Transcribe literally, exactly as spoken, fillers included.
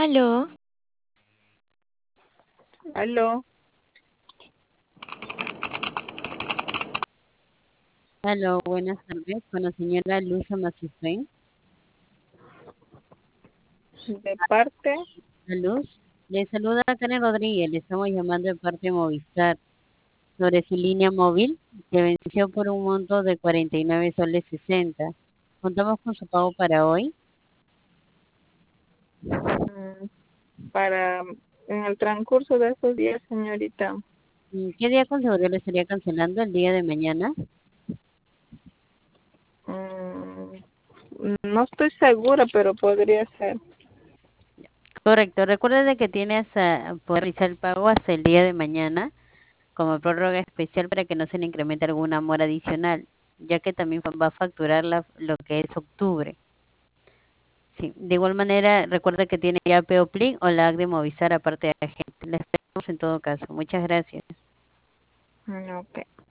Aló, Aló, Aló, buenas tardes, con la señora Luz Amasistrén. de parte, La Luz, le saluda Karen Rodríguez, le estamos llamando de parte de Movistar sobre su línea móvil que venció por un monto de cuarenta y nueve soles sesenta. Contamos con su pago para hoy. mm, para en el transcurso de estos días, señorita. Mm, ¿Qué día con seguridad le estaría cancelando? ¿El día de mañana? Mm, no estoy segura, pero podría ser. Correcto, recuerde de que tiene hasta poder realizar el pago hasta el día de mañana como prórroga especial para que no se le incremente alguna mora adicional, ya que también va a facturar la- lo que es octubre. Sí, de igual manera, recuerda que tiene ya Peoplin o la A C de Movistar aparte de agente. La esperamos en todo caso. Muchas gracias. Mm, ok.